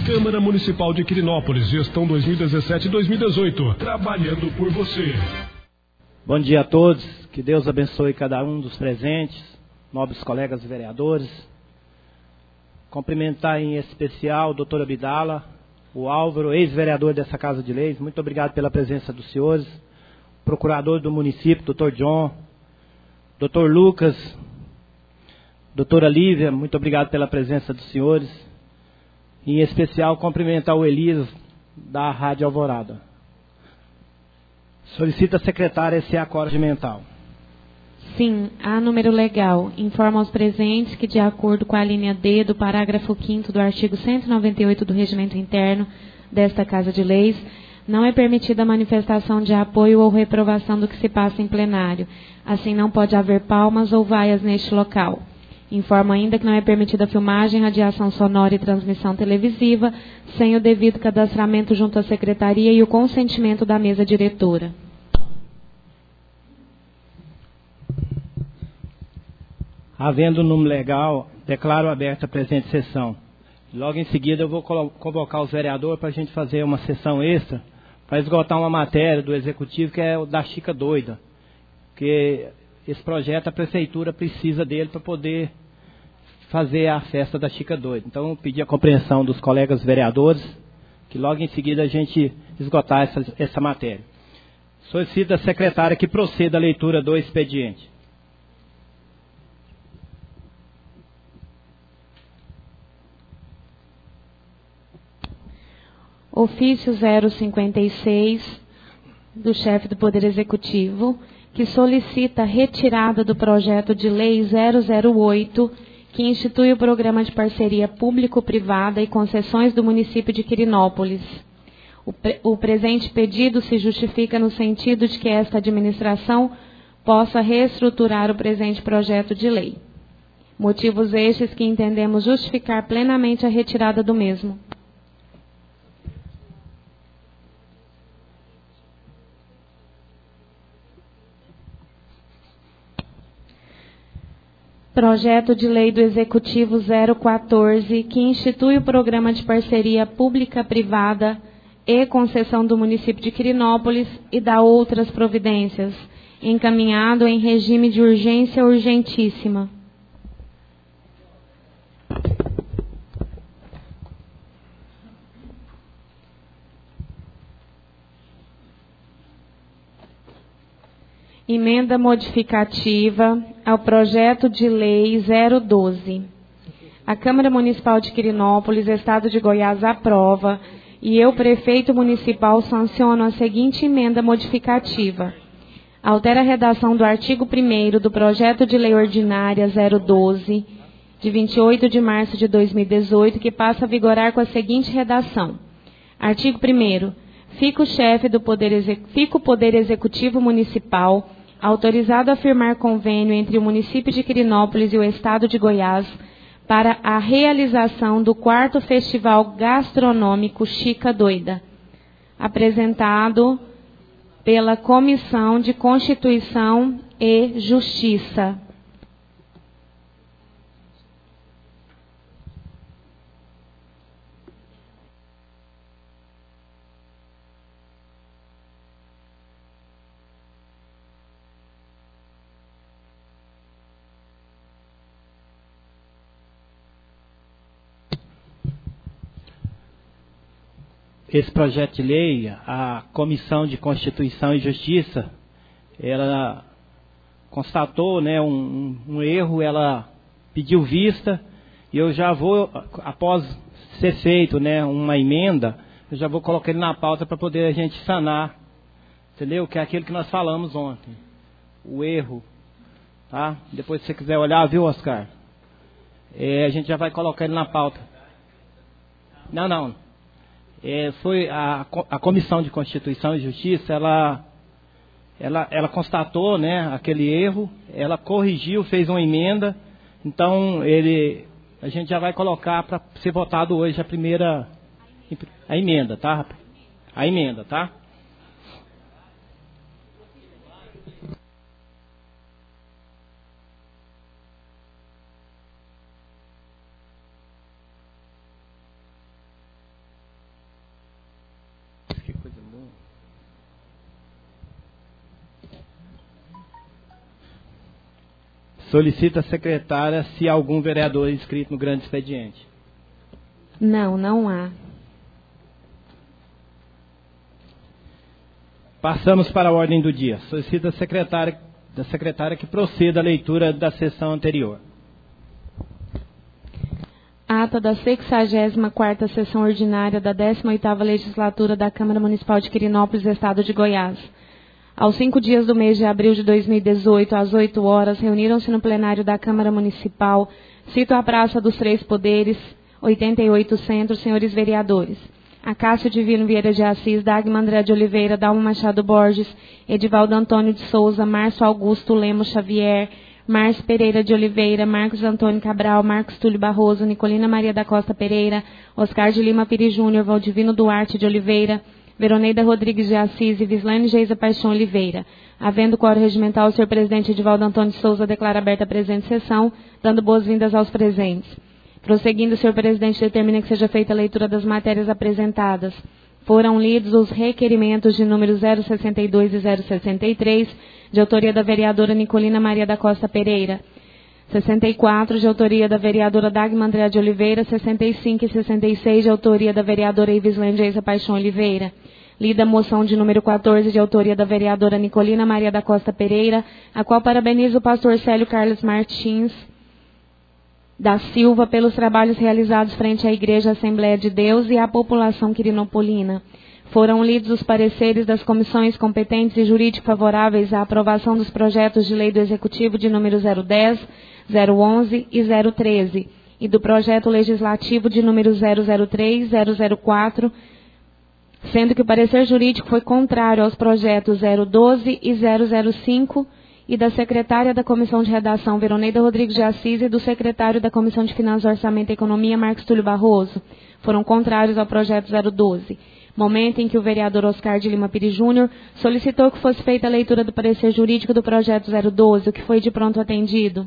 Câmara Municipal de Quirinópolis, gestão 2017-2018, trabalhando por você. Bom dia a todos, que Deus abençoe cada um dos presentes, nobres colegas vereadores. Cumprimentar em especial o doutor Abdala, o Álvaro, ex-vereador dessa Casa de Leis. Muito obrigado pela presença dos senhores. Procurador do município, doutor John, doutor Lucas, doutora Lívia, muito obrigado pela presença dos senhores. Em especial, cumprimentar o Elias, da Rádio Alvorada. Solicita a secretária esse acorde mental. Sim, há número legal. Informa aos presentes que, de acordo com a linha D do parágrafo 5º do artigo 198 do Regimento Interno desta Casa de Leis, não é permitida a manifestação de apoio ou reprovação do que se passa em plenário. Assim, não pode haver palmas ou vaias neste local. Informa ainda que não é permitida filmagem, radiação sonora e transmissão televisiva, sem o devido cadastramento junto à secretaria e o consentimento da mesa diretora. Havendo número legal, declaro aberta a presente sessão. Logo em seguida eu vou convocar os vereadores para a gente fazer uma sessão extra, para esgotar uma matéria do Executivo, que é o da Chica Doida. Porque esse projeto a Prefeitura precisa dele para poder fazer a festa da Chica Doida. Então eu pedi a compreensão dos colegas vereadores, que logo em seguida a gente esgotar essa matéria. Solicito a secretária que proceda a leitura do expediente. Ofício 056 do chefe do Poder Executivo, que solicita a retirada do projeto de lei 008, que institui o programa de parceria público-privada e concessões do município de Quirinópolis. O presente pedido se justifica no sentido de que esta administração possa reestruturar o presente projeto de lei. Motivos estes que entendemos justificar plenamente a retirada do mesmo. Projeto de Lei do Executivo 014, que institui o Programa de Parceria Pública-Privada e concessão do município de Quirinópolis e dá outras providências, encaminhado em regime de urgência urgentíssima. Emenda modificativa ao projeto de lei 012. A Câmara Municipal de Quirinópolis, Estado de Goiás, aprova e eu, prefeito municipal, sanciono a seguinte emenda modificativa. Altera a redação do artigo 1º do projeto de lei ordinária 012, de 28 de março de 2018, que passa a vigorar com a seguinte redação. Artigo 1º. Fica o Poder Executivo Municipal autorizado a firmar convênio entre o município de Quirinópolis e o Estado de Goiás para a realização do 4º Festival Gastronômico Chica Doida, apresentado pela Comissão de Constituição e Justiça. Esse projeto de lei, a Comissão de Constituição e Justiça, ela constatou, né, um erro, ela pediu vista, e eu já vou, após ser feito, né, uma emenda, eu já vou colocar ele na pauta para poder a gente sanar, entendeu? Que é aquilo que nós falamos ontem, o erro, tá? Depois se você quiser olhar, viu, Oscar? A gente já vai colocar ele na pauta. Não. Foi a Comissão de Constituição e Justiça, ela constatou, né, aquele erro, ela corrigiu, fez uma emenda, então a gente já vai colocar para ser votado hoje a emenda, tá? A emenda, tá? Solicita a secretária se há algum vereador inscrito no grande expediente. Não há. Passamos para a ordem do dia. Solicita da secretária que proceda a leitura da sessão anterior. Ata da 64ª Sessão Ordinária da 18ª Legislatura da Câmara Municipal de Quirinópolis, Estado de Goiás. Aos 5 dias do mês de abril de 2018, às 8 horas, reuniram-se no plenário da Câmara Municipal, cito a Praça dos Três Poderes, 88 Centro, senhores vereadores. Acácio Divino Vieira de Assis, Dagmar André de Oliveira, Dalma Machado Borges, Edivaldo Antônio de Souza, Márcio Augusto Lemos Xavier, Márcio Pereira de Oliveira, Marcos Antônio Cabral, Marcos Túlio Barroso, Nicolina Maria da Costa Pereira, Oscar de Lima Pires Júnior, Valdivino Duarte de Oliveira, Veroneida Rodrigues de Assis e Vislaine Geisa Paixão Oliveira. Havendo quórum regimental, o senhor presidente Edivaldo Antônio de Souza declara aberta a presente sessão, dando boas-vindas aos presentes. Prosseguindo, o senhor presidente determina que seja feita a leitura das matérias apresentadas. Foram lidos os requerimentos de número 062 e 063, de autoria da vereadora Nicolina Maria da Costa Pereira. 64, de autoria da vereadora Dagmar André de Oliveira. 65 e 66, de autoria da vereadora Ivislaine Geisa Paixão Oliveira. Lida a moção de número 14, de autoria da vereadora Nicolina Maria da Costa Pereira, a qual parabeniza o pastor Célio Carlos Martins da Silva pelos trabalhos realizados frente à Igreja Assembleia de Deus e à população quirinopolina. Foram lidos os pareceres das comissões competentes e jurídico favoráveis à aprovação dos projetos de lei do Executivo de número 010, 011 e 013 e do projeto legislativo de número 003, 004, sendo que o parecer jurídico foi contrário aos projetos 012 e 005 e da secretária da Comissão de Redação, Veroneida Rodrigues de Assis, e do secretário da Comissão de Finanças, Orçamento e Economia, Marcos Túlio Barroso. Foram contrários ao projeto 012. Momento em que o vereador Oscar de Lima Pires Júnior solicitou que fosse feita a leitura do parecer jurídico do projeto 012, o que foi de pronto atendido.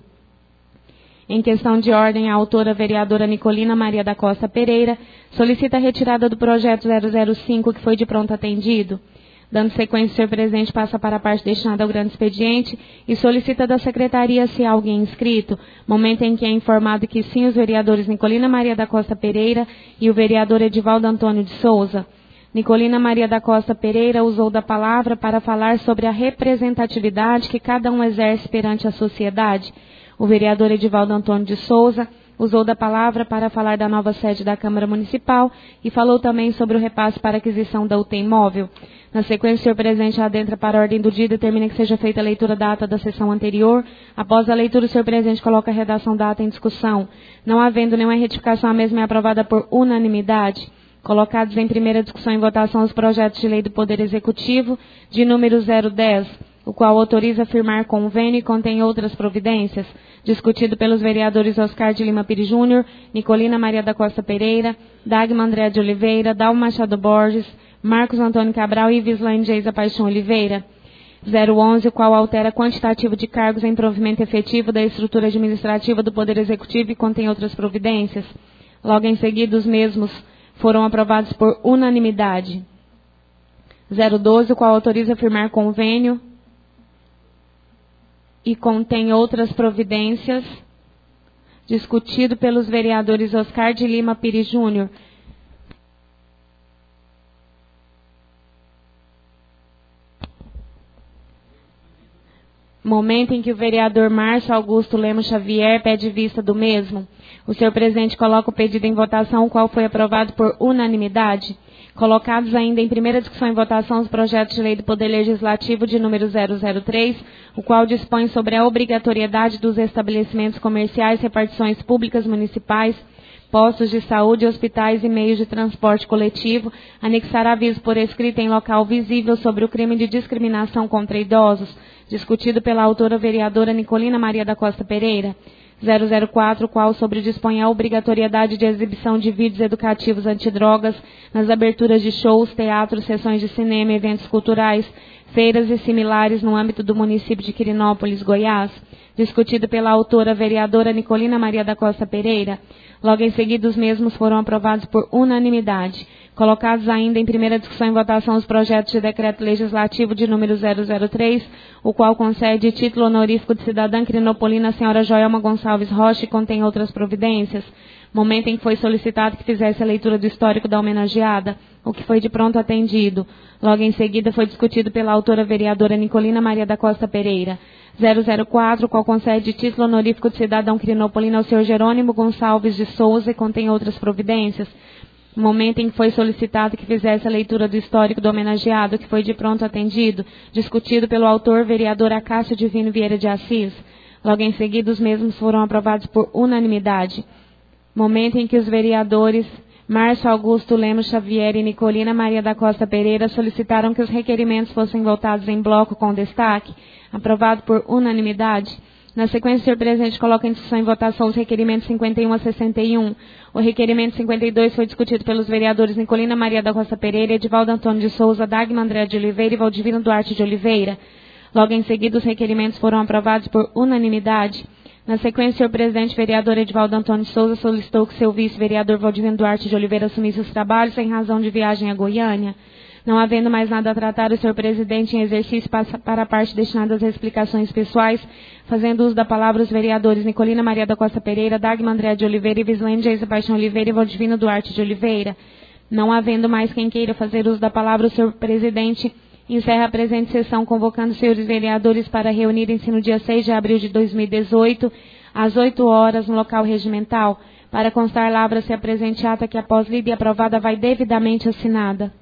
Em questão de ordem, a autora vereadora Nicolina Maria da Costa Pereira solicita a retirada do projeto 005, que foi de pronto atendido. Dando sequência, o senhor presidente passa para a parte destinada ao grande expediente e solicita da secretaria se há alguém inscrito, momento em que é informado que sim, os vereadores Nicolina Maria da Costa Pereira e o vereador Edivaldo Antônio de Souza. Nicolina Maria da Costa Pereira usou da palavra para falar sobre a representatividade que cada um exerce perante a sociedade. O vereador Edivaldo Antônio de Souza usou da palavra para falar da nova sede da Câmara Municipal e falou também sobre o repasse para aquisição da UTI móvel. Na sequência, o senhor presidente adentra para a ordem do dia e determina que seja feita a leitura da ata da sessão anterior. Após a leitura, o senhor presidente coloca a redação da ata em discussão. Não havendo nenhuma retificação, a mesma é aprovada por unanimidade. Colocados em primeira discussão e votação os projetos de lei do Poder Executivo de número 010, o qual autoriza firmar convênio e contém outras providências, discutido pelos vereadores Oscar de Lima Pires Júnior, Nicolina Maria da Costa Pereira, Dagmar André de Oliveira, Dalma Machado Borges, Marcos Antônio Cabral e Vislaine Geisa Paixão Oliveira. 011, o qual altera quantitativo de cargos em provimento efetivo da estrutura administrativa do Poder Executivo e contém outras providências. Logo em seguida, os mesmos foram aprovados por unanimidade. 012, o qual autoriza firmar convênio e contém outras providências, discutido pelos vereadores Oscar de Lima Pires Júnior, momento em que o vereador Márcio Augusto Lemos Xavier pede vista do mesmo. O senhor presidente coloca o pedido em votação, o qual foi aprovado por unanimidade. Colocados ainda em primeira discussão e votação os projetos de lei do Poder Legislativo de número 003, o qual dispõe sobre a obrigatoriedade dos estabelecimentos comerciais, repartições públicas municipais, postos de saúde, hospitais e meios de transporte coletivo, anexar aviso por escrito em local visível sobre o crime de discriminação contra idosos, discutido pela autora vereadora Nicolina Maria da Costa Pereira. 004, o qual sobre dispõe a obrigatoriedade de exibição de vídeos educativos antidrogas nas aberturas de shows, teatros, sessões de cinema, eventos culturais, feiras e similares no âmbito do município de Quirinópolis, Goiás. discutido pela autora vereadora Nicolina Maria da Costa Pereira. Logo em seguida, os mesmos foram aprovados por unanimidade. Colocados ainda em primeira discussão e votação os projetos de decreto legislativo de número 003, o qual concede título honorífico de cidadã crinopolina à senhora Joelma Gonçalves Rocha e contém outras providências. Momento em que foi solicitado que fizesse a leitura do histórico da homenageada, o que foi de pronto atendido. Logo em seguida foi discutido pela autora vereadora Nicolina Maria da Costa Pereira. 004, qual concede título honorífico de cidadão crinopolino ao senhor Jerônimo Gonçalves de Souza e contém outras providências. Momento em que foi solicitado que fizesse a leitura do histórico do homenageado, que foi de pronto atendido, discutido pelo autor vereador Acácio Divino Vieira de Assis. Logo em seguida, os mesmos foram aprovados por unanimidade. Momento em que os vereadores Márcio Augusto Lemos Xavier e Nicolina Maria da Costa Pereira solicitaram que os requerimentos fossem votados em bloco com destaque, aprovado por unanimidade. Na sequência, o senhor presidente coloca em discussão e votação os requerimentos 51 a 61. O requerimento 52 foi discutido pelos vereadores Nicolina Maria da Costa Pereira, Edivaldo Antônio de Souza, Dagmar André de Oliveira e Valdivino Duarte de Oliveira. Logo em seguida, os requerimentos foram aprovados por unanimidade. Na sequência, o senhor presidente vereador Edivaldo Antônio de Souza solicitou que seu vice-vereador Valdivino Duarte de Oliveira assumisse os trabalhos em razão de viagem a Goiânia. Não havendo mais nada a tratar, o senhor presidente, em exercício, passa para a parte destinada às explicações pessoais, fazendo uso da palavra os vereadores Nicolina Maria da Costa Pereira, Dagmar André de Oliveira e Vislene Geisa Paixão Oliveira e Valdivino Duarte de Oliveira. Não havendo mais quem queira fazer uso da palavra, o senhor presidente encerra a presente sessão, convocando os senhores vereadores para reunirem-se no dia 6 de abril de 2018, às 8 horas, no local regimental. Para constar, lavra-se a presente ata que, após lida e aprovada, vai devidamente assinada.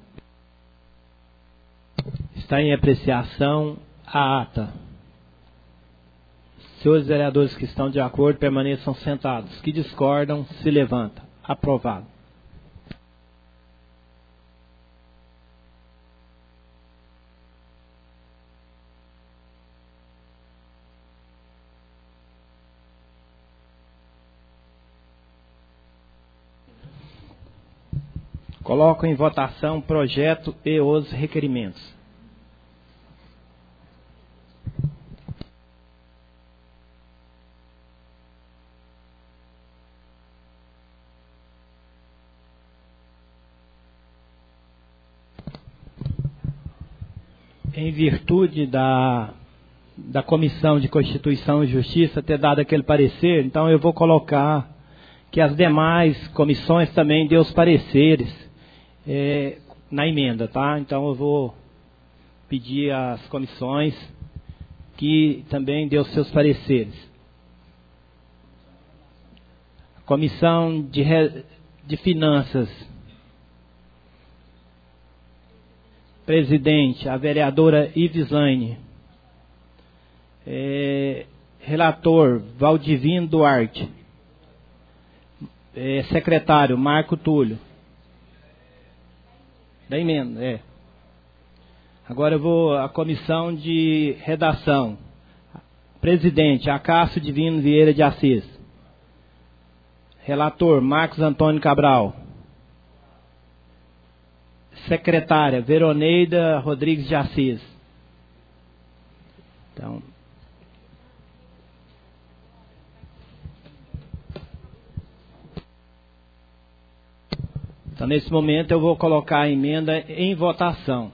Está em apreciação a ata. Senhores vereadores que estão de acordo, permaneçam sentados. Que discordam, se levantam. Aprovado. Coloco em votação o projeto e os requerimentos. Em virtude da Comissão de Constituição e Justiça ter dado aquele parecer, então eu vou colocar que as demais comissões também dêem os pareceres na emenda, tá? Então eu vou pedir às comissões que também dêem os seus pareceres. A Comissão de Finanças, presidente, a vereadora Ivislaine. Relator, Valdivino Duarte. Secretário, Marco Túlio. Da emenda, Agora eu vou à comissão de redação. Presidente, Acácio Divino Vieira de Assis. Relator, Marcos Antônio Cabral. Secretária, Veroneida Rodrigues de Assis. Então, nesse momento, eu vou colocar a emenda em votação.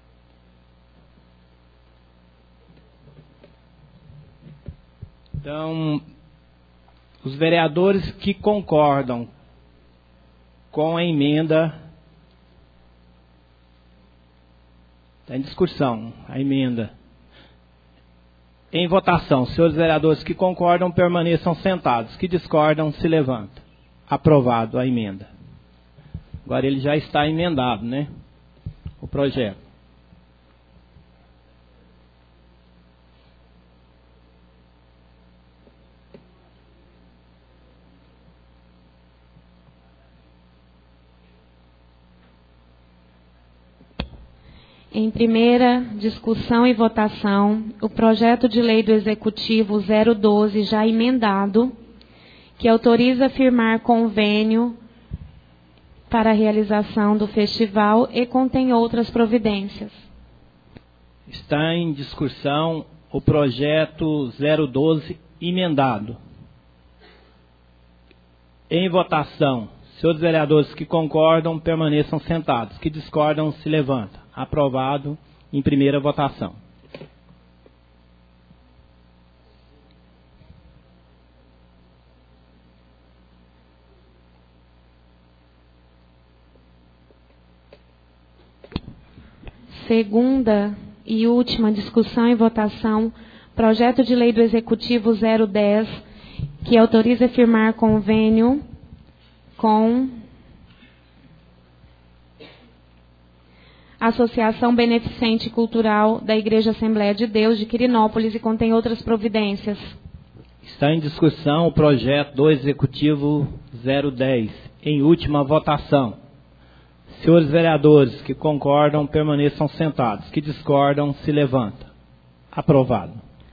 Então, os vereadores que concordam com a emenda, está em discussão a emenda. Em votação, senhores vereadores que concordam, permaneçam sentados. Que discordam, se levantam. Aprovado a emenda. Agora ele já está emendado, né? O projeto. Em primeira discussão e votação, o projeto de lei do Executivo 012, já emendado, que autoriza firmar convênio para a realização do festival e contém outras providências. Está em discussão o projeto 012 emendado. Em votação. Senhores vereadores que concordam, permaneçam sentados. Que discordam, se levantam. Aprovado em primeira votação. Segunda e última discussão e votação, projeto de lei do Executivo 010, que autoriza firmar convênio com a Associação Beneficente Cultural da Igreja Assembleia de Deus de Quirinópolis e contém outras providências. Está em discussão o projeto do Executivo 010, em última votação. Senhores vereadores que concordam, permaneçam sentados. Que discordam, se levantam. Aprovado.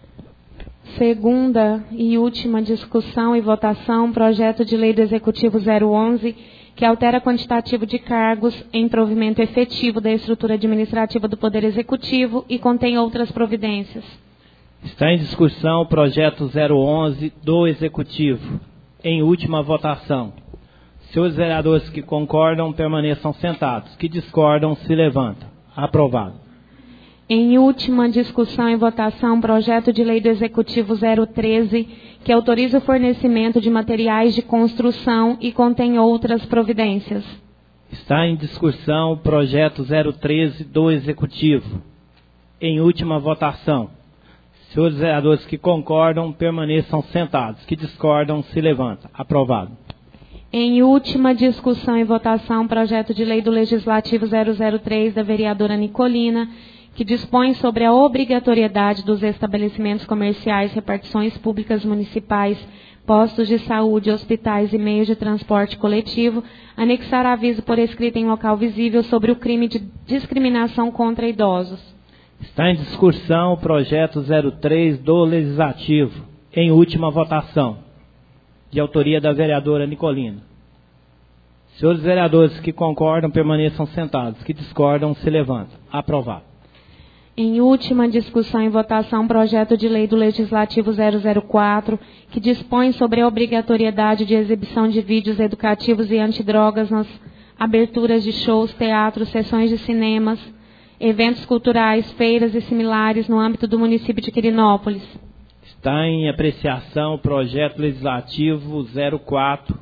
Segunda e última discussão e votação, projeto de lei do Executivo 011, que altera quantitativo de cargos em provimento efetivo da estrutura administrativa do Poder Executivo e contém outras providências. Está em discussão o projeto 011 do Executivo, em última votação. Senhores vereadores que concordam, permaneçam sentados. Que discordam, se levantam. Aprovado. Em última discussão e votação, projeto de lei do Executivo 013, que autoriza o fornecimento de materiais de construção e contém outras providências. Está em discussão o projeto 013 do Executivo, em última votação. Senhores vereadores que concordam, permaneçam sentados. Que discordam, se levantam. Aprovado. Em última discussão e votação, projeto de lei do Legislativo 003 da vereadora Nicolina, que dispõe sobre a obrigatoriedade dos estabelecimentos comerciais, repartições públicas municipais, postos de saúde, hospitais e meios de transporte coletivo, anexar aviso por escrito em local visível sobre o crime de discriminação contra idosos. Está em discussão o projeto 03 do Legislativo, em última votação, de autoria da vereadora Nicolina. Senhores vereadores que concordam, permaneçam sentados. Que discordam, se levantam. Aprovado. Em última discussão e votação, projeto de lei do Legislativo 004, que dispõe sobre a obrigatoriedade de exibição de vídeos educativos e antidrogas nas aberturas de shows, teatros, sessões de cinemas, eventos culturais, feiras e similares no âmbito do município de Quirinópolis. Está em apreciação o projeto legislativo 04,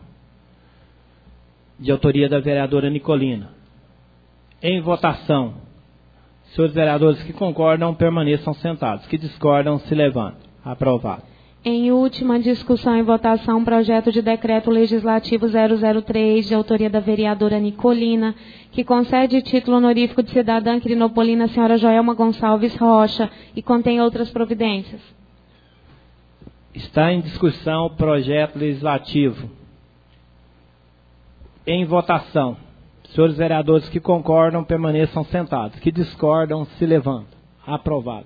de autoria da vereadora Nicolina. Em votação. Senhores vereadores que concordam, permaneçam sentados. Que discordam, se levantam. Aprovado. Em última discussão e votação, projeto de decreto legislativo 003, de autoria da vereadora Nicolina, que concede título honorífico de cidadã quirinopolina à senhora Joelma Gonçalves Rocha e contém outras providências. Está em discussão o projeto legislativo. Em votação. Senhores vereadores que concordam, permaneçam sentados. Que discordam, se levantam. Aprovado.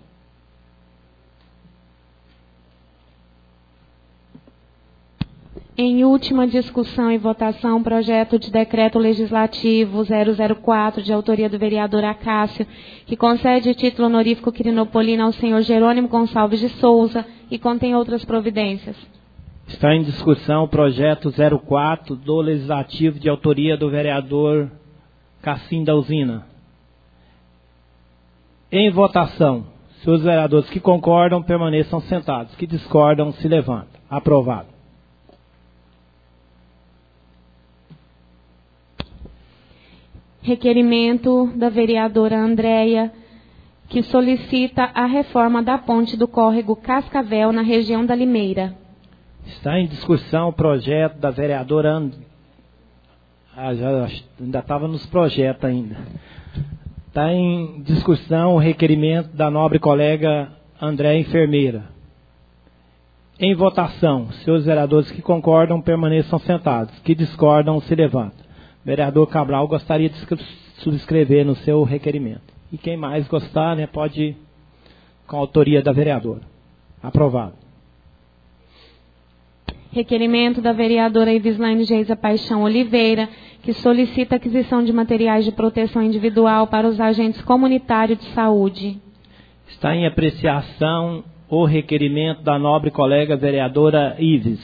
Em última discussão e votação, projeto de decreto legislativo 004, de autoria do vereador Acácio, que concede título honorífico quirinopolina ao senhor Jerônimo Gonçalves de Souza e contém outras providências. Está em discussão o projeto 04 do Legislativo, de autoria do vereador Cassim da Usina. Em votação, senhores vereadores que concordam, permaneçam sentados. Que discordam, se levantam. Aprovado. Requerimento da vereadora Andréia, que solicita a reforma da ponte do córrego Cascavel, na região da Limeira. Está em discussão o projeto da vereadora ainda estava nos projetos ainda. Está em discussão o requerimento da nobre colega Andréia Enfermeira. Em votação, senhores vereadores que concordam, permaneçam sentados. Que discordam, se levantam. Vereador Cabral gostaria de subscrever no seu requerimento. E quem mais gostar, né, pode ir com a autoria da vereadora. Aprovado. Requerimento da vereadora Ivislaine Geisa Paixão Oliveira, que solicita aquisição de materiais de proteção individual para os agentes comunitários de saúde. Está em apreciação o requerimento da nobre colega vereadora Ives.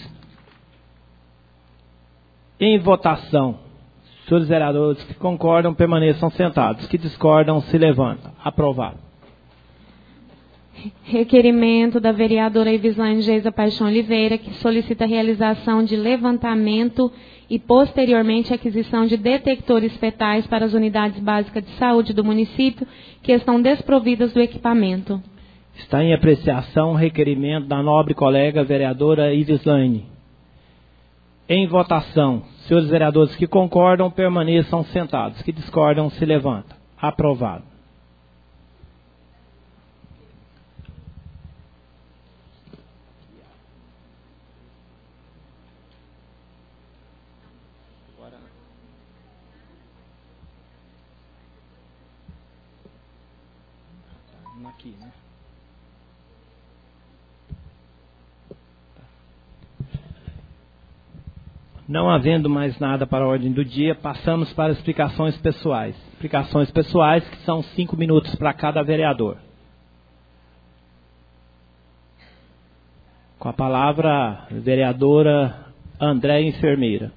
Em votação, senhores vereadores que concordam permaneçam sentados, que discordam se levantam. Aprovado. Requerimento da vereadora Ivislane Geisa Paixão Oliveira, que solicita a realização de levantamento e posteriormente aquisição de detectores fetais para as unidades básicas de saúde do município que estão desprovidas do equipamento. Está em apreciação o requerimento da nobre colega vereadora Ivislane. Em votação, senhores vereadores que concordam permaneçam sentados, que discordam se levantam. Aprovado. Aqui, né? Não havendo mais nada para a ordem do dia, passamos para explicações pessoais. Explicações pessoais que são 5 minutos para cada vereador. Com a palavra, a vereadora Andréia Enfermeira.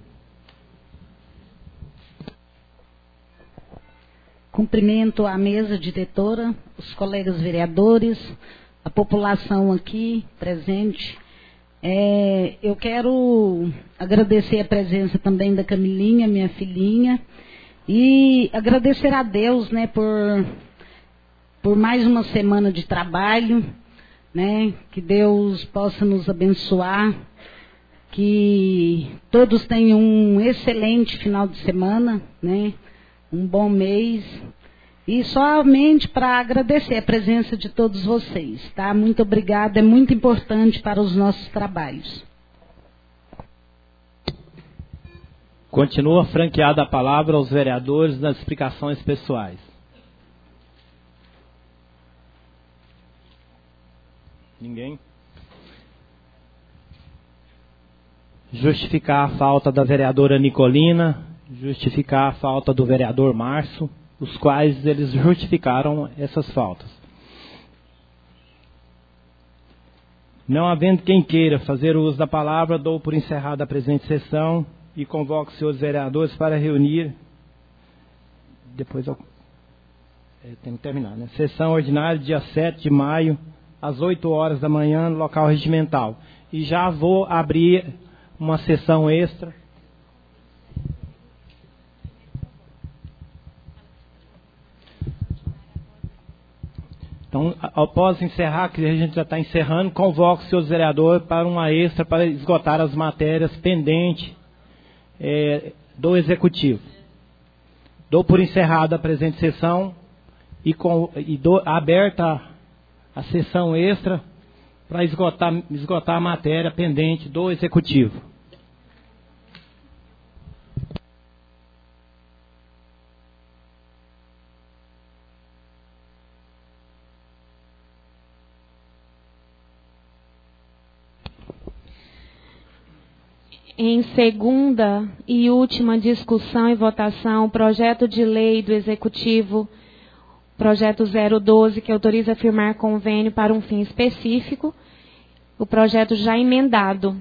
Cumprimento a mesa diretora, os colegas vereadores, a população aqui presente. Eu quero agradecer a presença também da Camilinha, minha filhinha, e agradecer a Deus, né, por mais uma semana de trabalho, né, que Deus possa nos abençoar, que todos tenham um excelente final de semana, né, um bom mês, e somente para agradecer a presença de todos vocês, tá? Muito obrigada, é muito importante para os nossos trabalhos. Continua franqueada a palavra aos vereadores nas explicações pessoais. Ninguém? Justificar a falta da vereadora Nicolina, justificar a falta do vereador Márcio, os quais eles justificaram essas faltas. Não havendo quem queira fazer uso da palavra, dou por encerrada a presente sessão e convoco os senhores vereadores para reunir. Depois eu tenho que terminar, né? Sessão ordinária, dia 7 de maio, às 8 horas da manhã, no local regimental. E já vou abrir uma sessão extra. Então, após encerrar, que a gente já está encerrando, convoco os seus vereadores para uma extra para esgotar as matérias pendentes do Executivo. Dou por encerrada a presente sessão e dou aberta a sessão extra para esgotar a matéria pendente do Executivo. Em segunda e última discussão e votação, o projeto de lei do Executivo, projeto 012, que autoriza a firmar convênio para um fim específico, o projeto já emendado.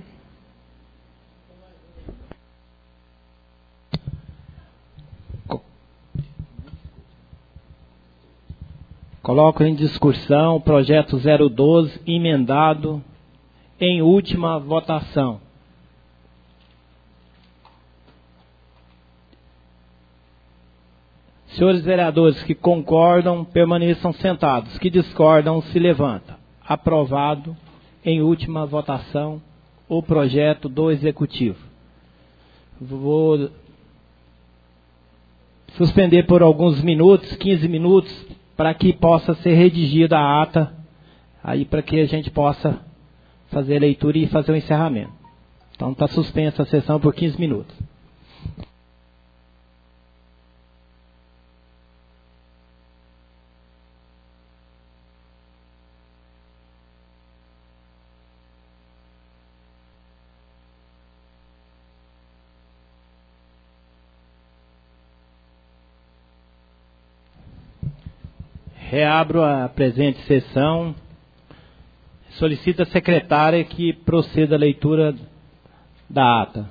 Coloco em discussão o projeto 012, emendado, em última votação. Senhores vereadores que concordam, permaneçam sentados. Que discordam, se levantam. Aprovado, em última votação, o projeto do Executivo. Vou suspender por alguns minutos, 15 minutos, para que possa ser redigida a ata, aí para que a gente possa fazer a leitura e fazer o encerramento. Então está suspensa a sessão por 15 minutos. Reabro a presente sessão. Solicita a secretária que proceda a leitura da ata.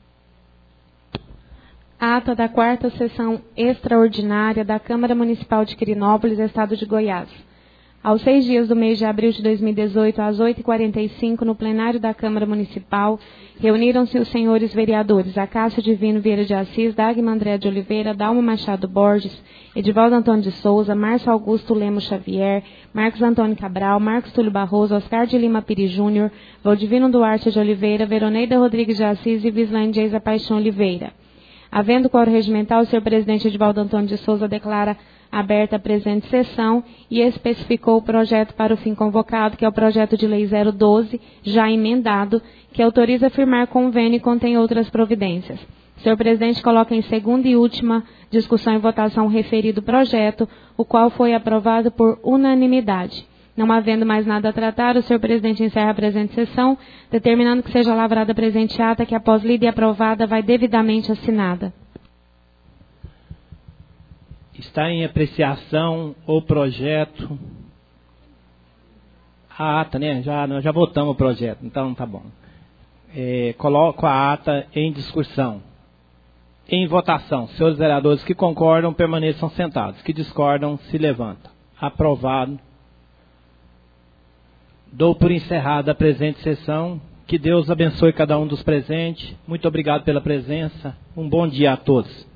Ata da 4ª Sessão Extraordinária da Câmara Municipal de Quirinópolis, Estado de Goiás. Aos 6 dias do mês de abril de 2018, às 8h45, no plenário da Câmara Municipal, reuniram-se os senhores vereadores Acácio Divino Vieira de Assis, Dagmar André de Oliveira, Dalma Machado Borges, Edivaldo Antônio de Souza, Márcio Augusto Lemos Xavier, Marcos Antônio Cabral, Marcos Túlio Barroso, Oscar de Lima Piri Júnior, Valdivino Duarte de Oliveira, Veroneida Rodrigues de Assis e Vislane Geisa Paixão Oliveira. Havendo quórum regimental, o senhor presidente Edivaldo Antônio de Souza declara aberta a presente sessão e especificou o projeto para o fim convocado, que é o projeto de lei 012, já emendado, que autoriza firmar convênio e contém outras providências. O senhor presidente coloca em segunda e última discussão e votação o referido projeto, o qual foi aprovado por unanimidade. Não havendo mais nada a tratar, o senhor presidente encerra a presente sessão, determinando que seja lavrada a presente ata, que após lida e aprovada vai devidamente assinada. Está em apreciação o projeto. A ata, né? Nós já votamos o projeto, então tá bom. Coloco a ata em discussão. Em votação. Senhores vereadores que concordam, permaneçam sentados. Que discordam, se levantam. Aprovado. Dou por encerrada a presente sessão. Que Deus abençoe cada um dos presentes. Muito obrigado pela presença. Um bom dia a todos.